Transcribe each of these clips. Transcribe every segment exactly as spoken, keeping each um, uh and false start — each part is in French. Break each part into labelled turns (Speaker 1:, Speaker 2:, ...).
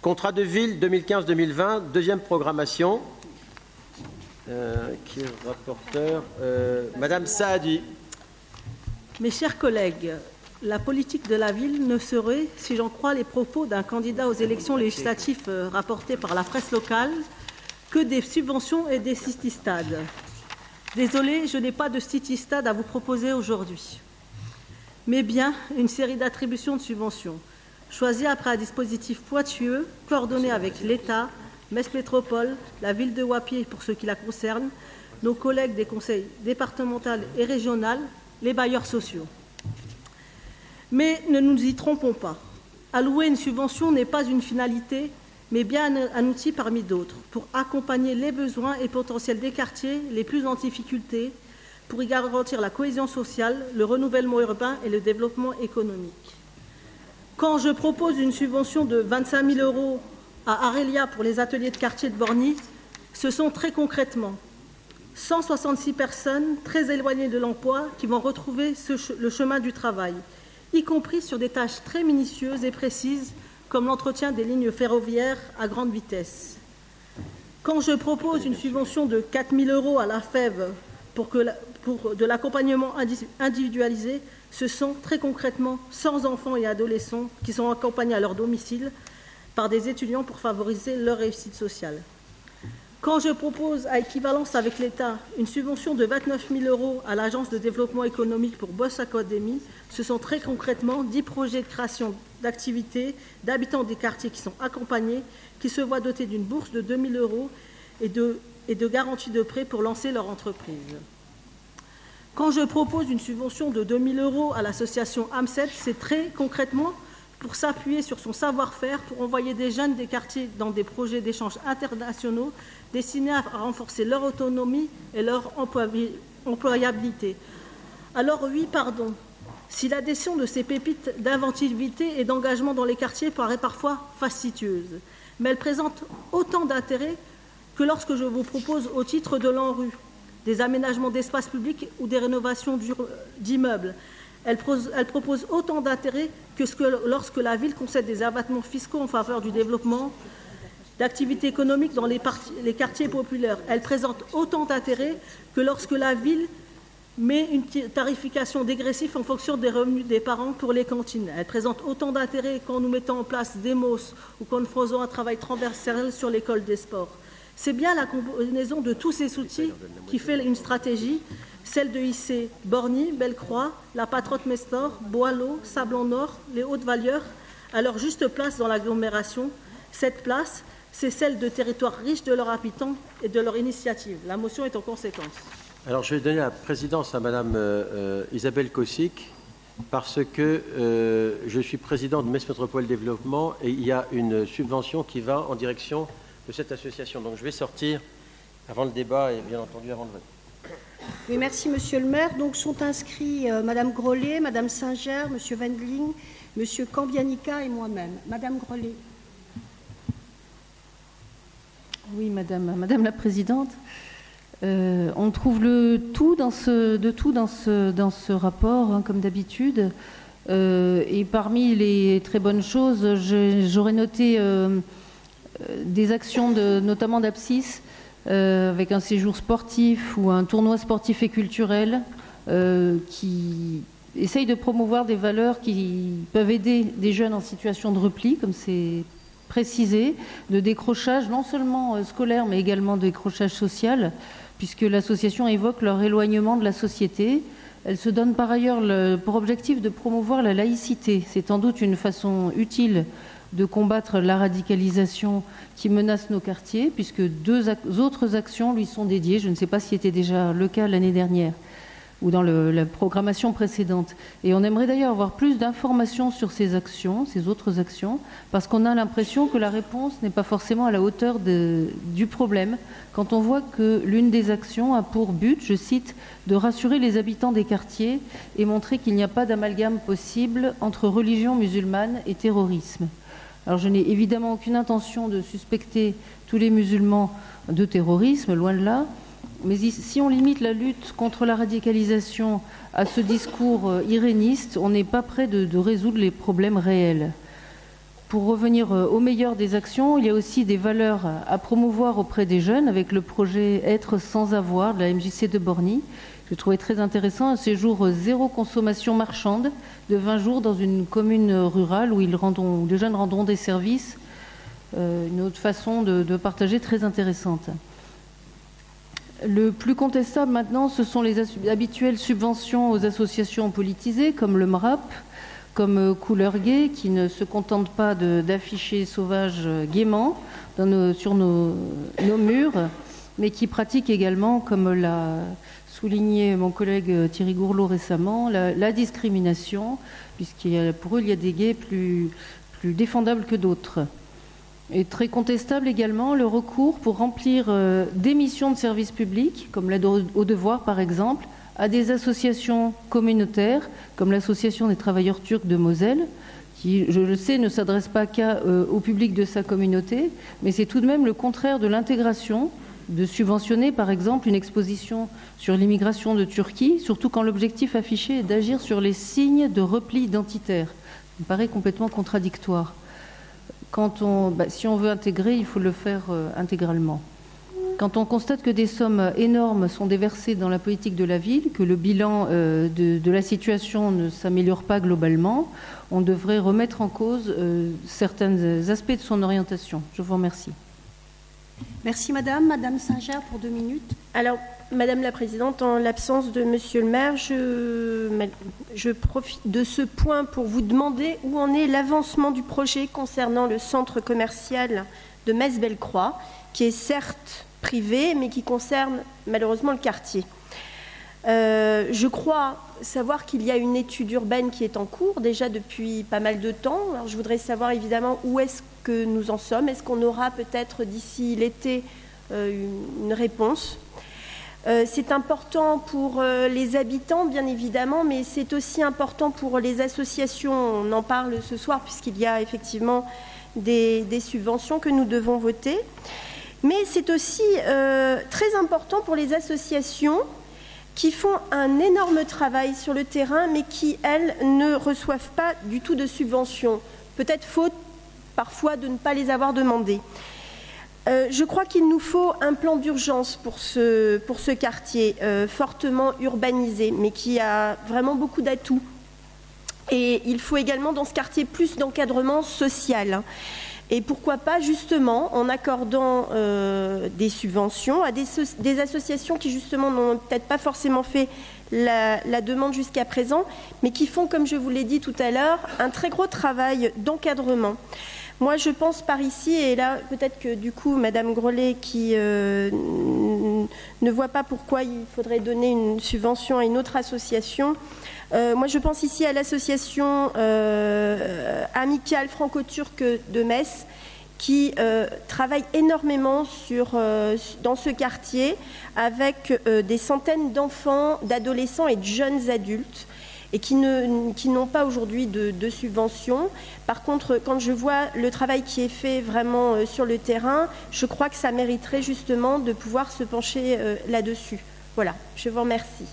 Speaker 1: Contrat de ville deux mille quinze deux mille vingt, deuxième programmation. Euh, qui est rapporteur euh, Madame Saadi.
Speaker 2: Mes chers collègues, la politique de la ville ne serait, si j'en crois les propos d'un candidat aux élections législatives rapportés par la presse locale, que des subventions et des city-stades. Désolée, je n'ai pas de city-stade à vous proposer aujourd'hui, mais bien une série d'attributions de subventions, choisies après un dispositif pointueux, coordonné avec l'État, Metz Métropole, la ville de Wapier pour ceux qui la concernent, nos collègues des conseils départementaux et régionaux, les bailleurs sociaux. Mais ne nous y trompons pas. Allouer une subvention n'est pas une finalité, mais bien un outil parmi d'autres pour accompagner les besoins et potentiels des quartiers les plus en difficulté, pour y garantir la cohésion sociale, le renouvellement urbain et le développement économique. Quand je propose une subvention de vingt-cinq mille euros à Arelia pour les ateliers de quartier de Borny, ce sont très concrètement cent soixante-six personnes très éloignées de l'emploi qui vont retrouver ce, le chemin du travail, y compris sur des tâches très minutieuses et précises comme l'entretien des lignes ferroviaires à grande vitesse. Quand je propose une subvention de quatre mille euros à la F E V pour, que la, pour de l'accompagnement individualisé, ce sont très concrètement cent enfants et adolescents qui sont accompagnés à leur domicile par des étudiants pour favoriser leur réussite sociale. Quand je propose, à équivalence avec l'État, une subvention de vingt-neuf mille euros à l'Agence de développement économique pour Boss Academy, ce sont très concrètement dix projets de création d'activités d'habitants des quartiers qui sont accompagnés, qui se voient dotés d'une bourse de deux mille euros et de, et de garanties de prêt pour lancer leur entreprise. Quand je propose une subvention de deux mille euros à l'association AMSET, c'est très concrètement pour s'appuyer sur son savoir-faire, pour envoyer des jeunes des quartiers dans des projets d'échanges internationaux destinés à renforcer leur autonomie et leur employabilité. Alors oui, pardon, si l'adhésion de ces pépites d'inventivité et d'engagement dans les quartiers paraît parfois fastidieuse, mais elle présente autant d'intérêt que lorsque je vous propose au titre de l'ANRU des aménagements d'espaces publics ou des rénovations d'immeubles. Elle propose autant d'intérêt que, ce que lorsque la ville concède des abattements fiscaux en faveur du développement d'activités économiques dans les, les quartiers populaires. Elle présente autant d'intérêt que lorsque la ville met une tarification dégressive en fonction des revenus des parents pour les cantines. Elle présente autant d'intérêt quand nous mettons en place des M O S ou quand nous faisons un travail transversal sur l'école des sports. C'est bien la combinaison de tous ces outils qui fait une stratégie, celle de hisser Borny, Bellecroix, la Patrotte Mestor, Boileau, Sablon-Nord, les Hautes-Vallières à leur juste place dans l'agglomération. Cette place, c'est celle de territoires riches de leurs habitants et de leur initiative. La motion est en conséquence.
Speaker 1: Alors, je vais donner la présidence à Madame euh, Isabelle Kossik parce que euh, je suis président de Metz Métropole Développement et il y a une subvention qui va en direction de cette association. Donc, je vais sortir avant le débat et bien entendu avant le vote.
Speaker 3: Oui, merci Monsieur le maire. Donc sont inscrits euh, Madame Grollet, Madame Singer, Monsieur Wendling, Monsieur Cambianica et moi-même. Madame Grollet.
Speaker 4: Oui, Madame, Madame la Présidente. Euh, on trouve le tout dans ce, de tout dans ce, dans ce rapport, hein, comme d'habitude. Euh, et parmi les très bonnes choses, j'aurais noté euh, des actions, de, notamment d'Abscis, Euh, avec un séjour sportif ou un tournoi sportif et culturel euh, qui essaye de promouvoir des valeurs qui peuvent aider des jeunes en situation de repli, comme c'est précisé, de décrochage non seulement euh, scolaire mais également de décrochage social, puisque l'association évoque leur éloignement de la société. Elle se donne par ailleurs le, pour objectif de promouvoir la laïcité. C'est sans doute une façon utile de combattre la radicalisation qui menace nos quartiers, puisque deux autres actions lui sont dédiées. Je ne sais pas si c'était déjà le cas l'année dernière ou dans le, la programmation précédente. Et on aimerait d'ailleurs avoir plus d'informations sur ces actions, ces autres actions, parce qu'on a l'impression que la réponse n'est pas forcément à la hauteur de, du problème, quand on voit que l'une des actions a pour but, je cite, de rassurer les habitants des quartiers et montrer qu'il n'y a pas d'amalgame possible entre religion musulmane et terrorisme. Alors je n'ai évidemment aucune intention de suspecter tous les musulmans de terrorisme, loin de là, mais si on limite la lutte contre la radicalisation à ce discours iréniste, on n'est pas près de, de résoudre les problèmes réels. pour revenir au meilleur des actions, il y a aussi des valeurs à promouvoir auprès des jeunes avec le projet Être sans avoir de la M J C de Borny. Je trouvais très intéressant un séjour zéro consommation marchande de vingt jours dans une commune rurale où, ils rendront, où les jeunes rendront des services. Euh, une autre façon de, de partager très intéressante. Le plus contestable maintenant, ce sont les habituelles subventions aux associations politisées comme le M R A P, comme Couleur Gay, qui ne se contente pas d'afficher sauvage gaiement dans nos, sur nos, nos murs, mais qui pratique également, comme l'a souligné mon collègue Thierry Gourlot récemment, la, la discrimination, puisqu'il pour eux, il y a des gays plus, plus défendables que d'autres. Et très contestable également le recours pour remplir euh, des missions de service public, comme l'aide au, au devoir par exemple, à des associations communautaires, comme l'Association des travailleurs turcs de Moselle, qui, je le sais, ne s'adresse pas qu'à euh, au public de sa communauté, mais c'est tout de même le contraire de l'intégration, de subventionner par exemple une exposition sur l'immigration de Turquie, surtout quand l'objectif affiché est d'agir sur les signes de repli identitaire. Ça me paraît complètement contradictoire. Quand on, bah, si on veut intégrer, il faut le faire euh, intégralement. Quand on constate que des sommes énormes sont déversées dans la politique de la ville, que le bilan euh, de, de la situation ne s'améliore pas globalement, on devrait remettre en cause euh, certains aspects de son orientation. Je vous remercie.
Speaker 3: Merci Madame. Madame Singer pour deux minutes.
Speaker 5: Alors, Madame la Présidente, en l'absence de Monsieur le maire, je, je profite de ce point pour vous demander où en est l'avancement du projet concernant le centre commercial de Metz-Bellecroix, qui est certes privé, mais qui concerne malheureusement le quartier. Euh, je crois savoir qu'il y a une étude urbaine qui est en cours déjà depuis pas mal de temps. Alors, je voudrais savoir évidemment où est-ce que nous en sommes. Est-ce qu'on aura peut-être d'ici l'été euh, une réponse ? Euh, c'est important pour euh, les habitants, bien évidemment, mais c'est aussi important pour les associations. On en parle ce soir puisqu'il y a effectivement des, des subventions que nous devons voter. Mais c'est aussi euh, très important pour les associations qui font un énorme travail sur le terrain, mais qui, elles, ne reçoivent pas du tout de subventions. Peut-être faute parfois de ne pas les avoir demandées. Euh, je crois qu'il nous faut un plan d'urgence pour ce, pour ce quartier euh, fortement urbanisé, mais qui a vraiment beaucoup d'atouts. Et il faut également dans ce quartier plus d'encadrement social. Et pourquoi pas justement en accordant euh, des subventions à des, des associations qui justement n'ont peut-être pas forcément fait la, la demande jusqu'à présent, mais qui font, comme je vous l'ai dit tout à l'heure, un très gros travail d'encadrement. Moi, je pense par ici, et là, peut-être que du coup, Madame Grollet, qui euh, ne voit pas pourquoi il faudrait donner une subvention à une autre association, euh, moi, je pense ici à l'association euh, amicale franco-turque de Metz, qui euh, travaille énormément sur, euh, dans ce quartier avec euh, des centaines d'enfants, d'adolescents et de jeunes adultes, et qui, ne, qui n'ont pas aujourd'hui de, de subventions. Par contre, quand je vois le travail qui est fait vraiment euh, sur le terrain, je crois que ça mériterait justement de pouvoir se pencher euh, là-dessus. Voilà, je vous remercie.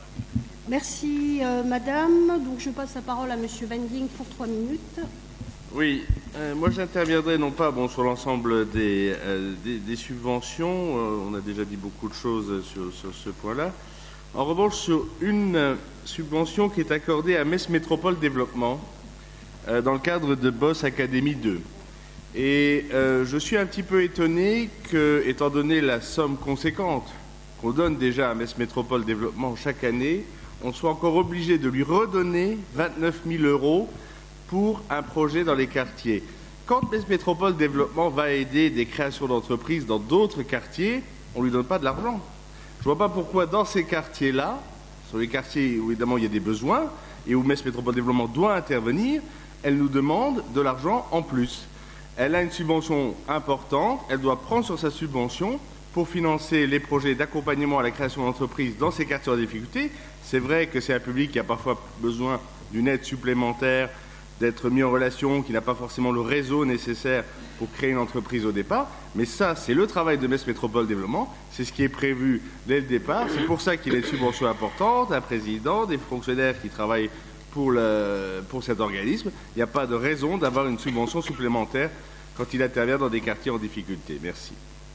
Speaker 3: Merci euh, Madame. Donc je passe la parole à Monsieur Wendling pour trois minutes.
Speaker 6: Oui, euh, moi j'interviendrai non pas bon, sur l'ensemble des, euh, des, des subventions, euh, on a déjà dit beaucoup de choses sur, sur ce point-là. En revanche, sur une subvention qui est accordée à Metz Métropole Développement euh, dans le cadre de Boss Academy deux. Et euh, je suis un petit peu étonné que, étant donné la somme conséquente qu'on donne déjà à Metz Métropole Développement chaque année, on soit encore obligé de lui redonner vingt-neuf mille euros pour un projet dans les quartiers. Quand Metz Métropole Développement va aider des créations d'entreprises dans d'autres quartiers, on ne lui donne pas de l'argent. Je ne vois pas pourquoi dans ces quartiers-là, sur les quartiers où évidemment il y a des besoins et où Metz Métropole Développement doit intervenir, elle nous demande de l'argent en plus. Elle a une subvention importante, elle doit prendre sur sa subvention pour financer les projets d'accompagnement à la création d'entreprises dans ces quartiers en difficulté. C'est vrai que c'est un public qui a parfois besoin d'une aide supplémentaire, d'être mis en relation, qui n'a pas forcément le réseau nécessaire pour créer une entreprise au départ. Mais ça, c'est le travail de Metz Métropole Développement. C'est ce qui est prévu dès le départ. C'est pour ça qu'il y a une subvention importante, un président, des fonctionnaires qui travaillent pour, le, pour cet organisme. Il n'y a pas de raison d'avoir une subvention supplémentaire quand il intervient dans des quartiers en difficulté. Merci.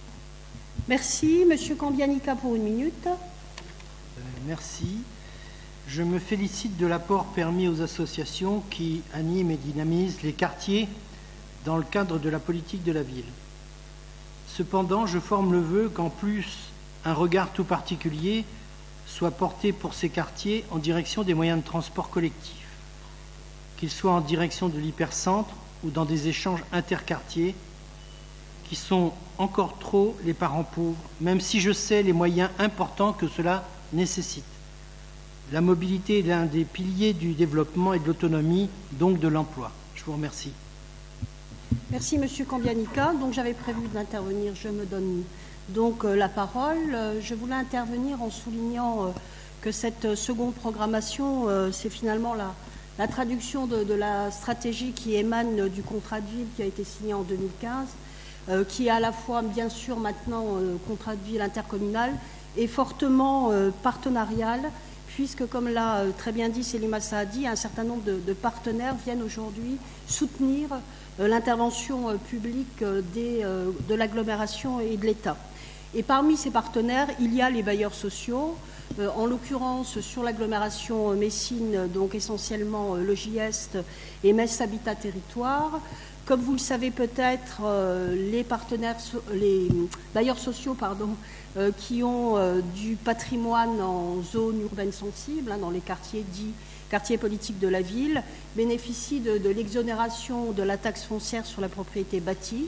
Speaker 3: Merci. Monsieur Cambianica pour une minute.
Speaker 7: Euh, merci. Je me félicite de l'apport permis aux associations qui animent et dynamisent les quartiers dans le cadre de la politique de la ville. Cependant, je forme le vœu qu'en plus, un regard tout particulier soit porté pour ces quartiers en direction des moyens de transport collectifs, qu'ils soient en direction de l'hypercentre ou dans des échanges interquartiers, qui sont encore trop les parents pauvres, même si je sais les moyens importants que cela nécessite. La mobilité est l'un des piliers du développement et de l'autonomie, donc de l'emploi. Je vous remercie.
Speaker 3: Merci, Monsieur Cambianica. Donc, j'avais prévu d'intervenir. Je me donne donc euh, la parole. Euh, je voulais intervenir en soulignant euh, que cette seconde programmation, euh, c'est finalement la, la traduction de, de la stratégie qui émane du contrat de ville qui a été signé en deux mille quinze, euh, qui est à la fois, bien sûr, maintenant euh, contrat de ville intercommunal et fortement euh, partenarial, puisque, comme l'a euh, très bien dit Selima Saadi, un certain nombre de, de partenaires viennent aujourd'hui soutenir euh, l'intervention euh, publique euh, des, euh, de l'agglomération et de l'État. Et parmi ces partenaires, il y a les bailleurs sociaux, euh, en l'occurrence sur l'agglomération Messine, donc essentiellement euh, Logis Est et Metz Habitat Territoire. Comme vous le savez peut-être, euh, les partenaires, les bailleurs sociaux, pardon, euh, qui ont euh, du patrimoine en zone urbaine sensible, hein, dans les quartiers dits quartiers politiques de la ville, bénéficient de, de l'exonération de la taxe foncière sur la propriété bâtie.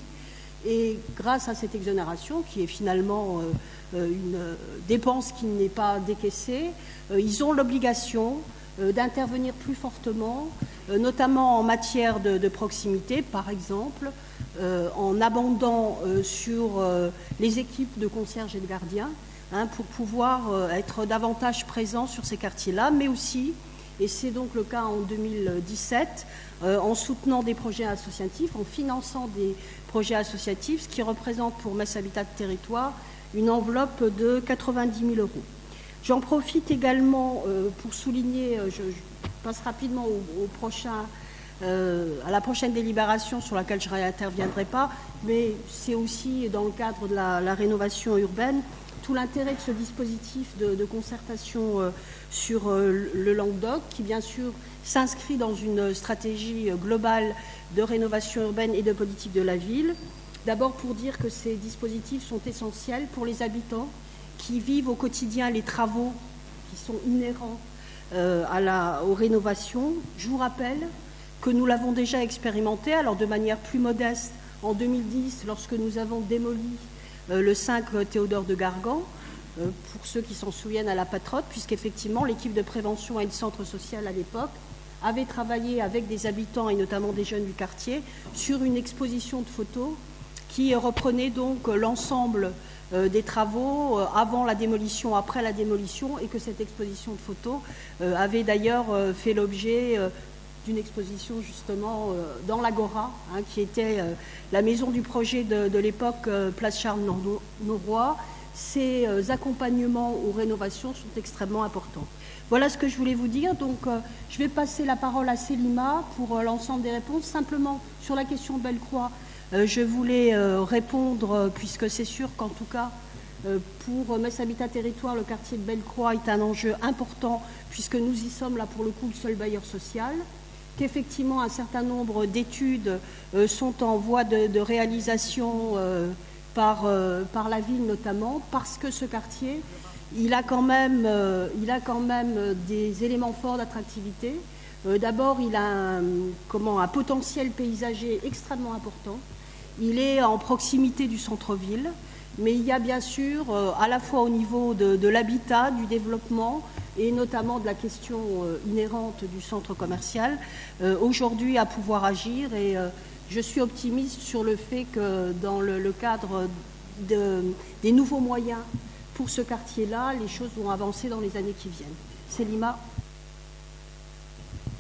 Speaker 3: Et grâce à cette exonération, qui est finalement euh, une dépense qui n'est pas décaissée, euh, ils ont l'obligation euh, d'intervenir plus fortement, euh, notamment en matière de, de proximité, par exemple, euh, en abondant euh, sur euh, les équipes de concierges et de gardiens, hein, pour pouvoir euh, être davantage présents sur ces quartiers-là, mais aussi, et c'est donc le cas en deux mille dix-sept, euh, en soutenant des projets associatifs, en finançant des projets associatifs, ce qui représente pour Metz Habitat Territoire une enveloppe de quatre-vingt-dix mille euros. J'en profite également euh, pour souligner, euh, je, je passe rapidement au, au prochain, euh, à la prochaine délibération sur laquelle je n'interviendrai pas, mais c'est aussi dans le cadre de la, la rénovation urbaine, tout l'intérêt de ce dispositif de, de concertation euh, sur euh, le Languedoc, qui bien sûr s'inscrit dans une stratégie globale de rénovation urbaine et de politique de la ville. D'abord pour dire que ces dispositifs sont essentiels pour les habitants qui vivent au quotidien les travaux qui sont inhérents euh, à la, aux rénovations. Je vous rappelle que nous l'avons déjà expérimenté, alors de manière plus modeste, en deux mille dix, lorsque nous avons démoli euh, le cinq Théodore de Gargan, euh, pour ceux qui s'en souviennent à la Patrotte, puisqu'effectivement l'équipe de prévention et le centre social à l'époque avait travaillé avec des habitants et notamment des jeunes du quartier sur une exposition de photos qui reprenait donc l'ensemble euh, des travaux euh, avant la démolition, après la démolition, et que cette exposition de photos euh, avait d'ailleurs euh, fait l'objet euh, d'une exposition justement euh, dans l'Agora, hein, qui était euh, la maison du projet de, de l'époque, euh, place Charles-Noroy. Ces euh, accompagnements aux rénovations sont extrêmement importants. Voilà ce que je voulais vous dire. Donc, euh, je vais passer la parole à Selima pour euh, l'ensemble des réponses. Simplement, sur la question de Bellecroix, euh, je voulais euh, répondre, euh, puisque c'est sûr qu'en tout cas, euh, pour Metz Habitat Territoire, le quartier de Bellecroix est un enjeu important, puisque nous y sommes là pour le coup le seul bailleur social, qu'effectivement un certain nombre d'études euh, sont en voie de, de réalisation euh, par, euh, par la ville notamment, parce que ce quartier, il a quand même, euh, il a quand même des éléments forts d'attractivité. Euh, D'abord, il a un, comment, un potentiel paysager extrêmement important. Il est en proximité du centre-ville, mais il y a bien sûr, euh, à la fois au niveau de, de l'habitat, du développement, et notamment de la question euh, inhérente du centre commercial, euh, aujourd'hui à pouvoir agir. Et euh, je suis optimiste sur le fait que dans le, le cadre de, des nouveaux moyens pour ce quartier-là, les choses vont avancer dans les années qui viennent. Selima.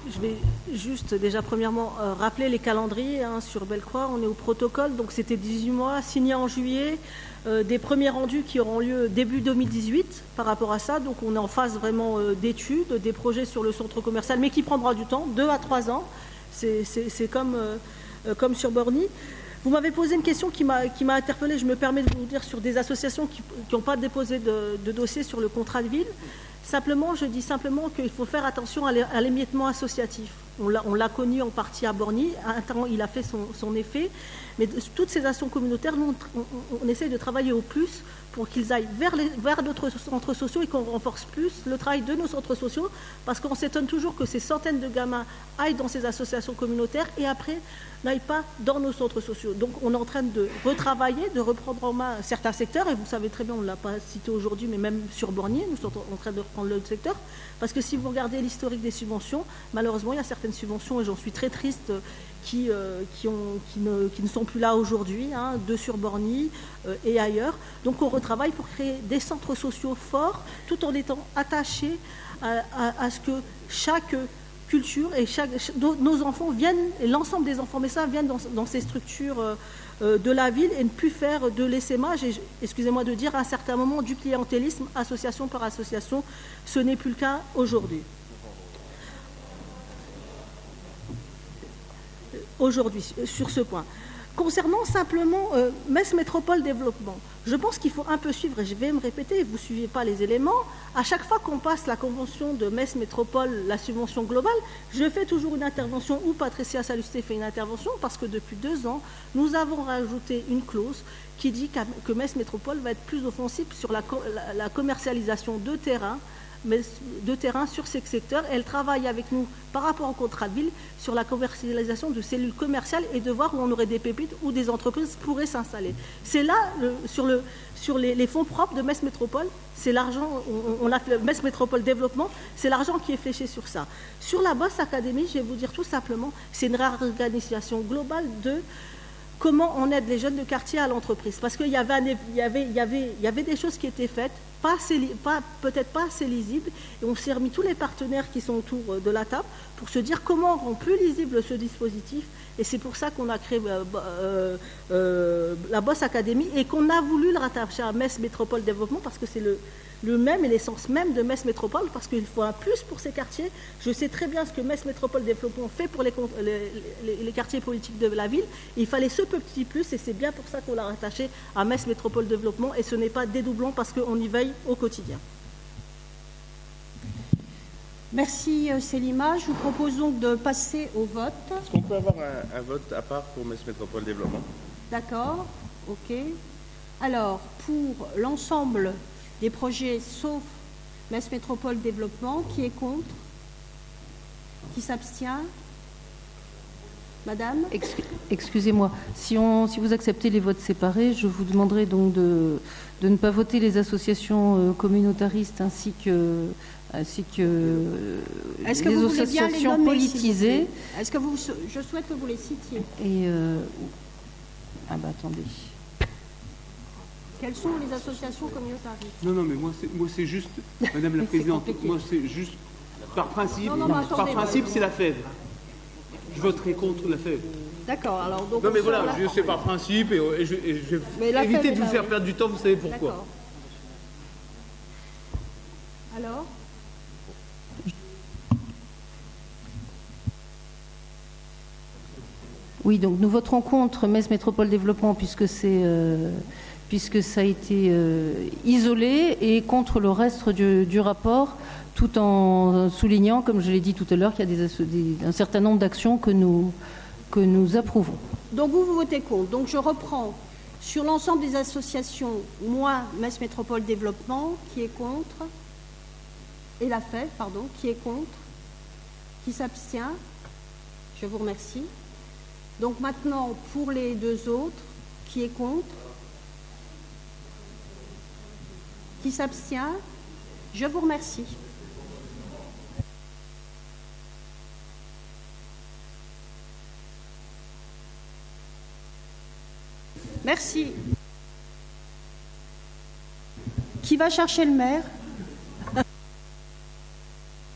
Speaker 2: Je vais juste déjà premièrement euh, rappeler les calendriers hein, sur Bellecroix. On est au protocole, donc c'était dix-huit mois, signé en juillet, euh, des premiers rendus qui auront lieu début deux mille dix-huit par rapport à ça. Donc on est en phase vraiment euh, d'études, des projets sur le centre commercial, mais qui prendra du temps, deux à trois ans. C'est, c'est, c'est comme, euh, euh, comme sur Borny. Vous m'avez posé une question qui m'a, qui m'a interpellée, je me permets de vous dire, sur des associations qui n'ont pas déposé de, de dossier sur le contrat de ville. Simplement, je dis simplement qu'il faut faire attention à l'émiettement associatif. On l'a, on l'a connu en partie à Borny, un temps il a fait son, son effet, mais de, toutes ces actions communautaires, nous, on, on, on essaye de travailler au plus pour qu'ils aillent vers, les, vers d'autres centres sociaux et qu'on renforce plus le travail de nos centres sociaux, parce qu'on s'étonne toujours que ces centaines de gamins aillent dans ces associations communautaires et après n'aillent pas dans nos centres sociaux. Donc on est en train de retravailler, de reprendre en main certains secteurs, et vous savez très bien, on ne l'a pas cité aujourd'hui, mais même sur Borny, nous sommes en train de reprendre le secteur, parce que si vous regardez l'historique des subventions, malheureusement, il y a certaines subventions, et j'en suis très triste, qui, euh, qui, ont, qui, ne, qui ne sont plus là aujourd'hui, hein, de sur Borny euh, et ailleurs. Donc on retravaille pour créer des centres sociaux forts, tout en étant attachés à, à, à ce que chaque culture et chaque, nos enfants viennent, et l'ensemble des enfants mais ça viennent dans, dans ces structures euh, de la ville et ne plus faire de l'essaimage et, excusez-moi de dire, à un certain moment du clientélisme, association par association. Ce n'est plus le cas aujourd'hui. Aujourd'hui, sur ce point. Concernant simplement euh, Metz Métropole Développement, je pense qu'il faut un peu suivre, et je vais me répéter, vous ne suivez pas les éléments. À chaque fois qu'on passe la convention de Metz Métropole, la subvention globale, je fais toujours une intervention, ou Patricia Salusté fait une intervention, parce que depuis deux ans, nous avons rajouté une clause qui dit que Metz Métropole va être plus offensive sur la, la, la commercialisation de terrain, mais de terrain sur ces secteurs. Elle travaille avec nous par rapport au contrat de ville sur la commercialisation de cellules commerciales et de voir où on aurait des pépites où des entreprises pourraient s'installer. C'est là, le, sur, le, sur les, les fonds propres de Metz Métropole, c'est l'argent, on, on a fait Metz Métropole Développement, c'est l'argent qui est fléché sur ça. Sur la Boss Academy, je vais vous dire tout simplement, c'est une réorganisation globale de comment on aide les jeunes de quartier à l'entreprise. Parce qu'il y avait, un, il y avait, il y avait, il y avait des choses qui étaient faites, pas assez, pas, peut-être pas assez lisibles, et on s'est remis tous les partenaires qui sont autour de la table pour se dire comment rendre plus lisible ce dispositif. Et c'est pour ça qu'on a créé euh, euh, euh, la Boss Academy et qu'on a voulu le rattacher à Metz Métropole Développement parce que c'est le, le même et l'essence même de Metz Métropole, parce qu'il faut un plus pour ces quartiers. Je sais très bien ce que Metz Métropole Développement fait pour les, les, les, les quartiers politiques de la ville. Il fallait ce petit plus et c'est bien pour ça qu'on l'a rattaché à Metz Métropole Développement et ce n'est pas dédoublant parce qu'on y veille au quotidien.
Speaker 3: Merci Célima. Je vous propose donc de passer au vote.
Speaker 6: Est-ce qu'on peut avoir un, un vote à part pour Metz Métropole Développement?
Speaker 3: D'accord, ok. Alors, pour l'ensemble des projets sauf Metz Métropole Développement, qui est contre? Qui s'abstient? Madame?
Speaker 4: Excusez-moi, si, on, si vous acceptez les votes séparés, je vous demanderai donc de, de ne pas voter les associations communautaristes ainsi que, ainsi que
Speaker 3: Est-ce que
Speaker 4: les
Speaker 3: vous
Speaker 4: associations
Speaker 3: bien les nommer,
Speaker 4: politisées.
Speaker 3: Est-ce que vous, je souhaite que vous les citiez.
Speaker 4: Et euh, ah bah attendez.
Speaker 3: Quelles sont les associations communautaristes?
Speaker 8: Non, non, mais moi c'est, moi c'est juste, Madame la Présidente, moi c'est juste, par principe,
Speaker 3: non, non, attendez,
Speaker 8: par principe
Speaker 3: moi,
Speaker 8: c'est la F E V. Je voterai contre la F E V.
Speaker 3: D'accord, alors donc...
Speaker 8: Non mais voilà, je sais par principe et, et je, et je vais éviter de vous faire perdre du temps, vous savez pourquoi.
Speaker 3: D'accord. Alors
Speaker 4: Oui, donc nous voterons contre Metz Métropole Développement puisque c'est euh, puisque ça a été euh, isolé et contre le reste du, du rapport, tout en soulignant, comme je l'ai dit tout à l'heure, qu'il y a des, des, un certain nombre d'actions que nous, que nous approuvons.
Speaker 3: Donc vous, vous votez contre. Donc je reprends sur l'ensemble des associations, moi, Metz Métropole Développement, qui est contre, et la F E V, pardon, qui est contre, qui s'abstient. Je vous remercie. Donc maintenant, pour les deux autres, qui est contre, qui s'abstient, je vous remercie. Merci. Qui va chercher le maire ?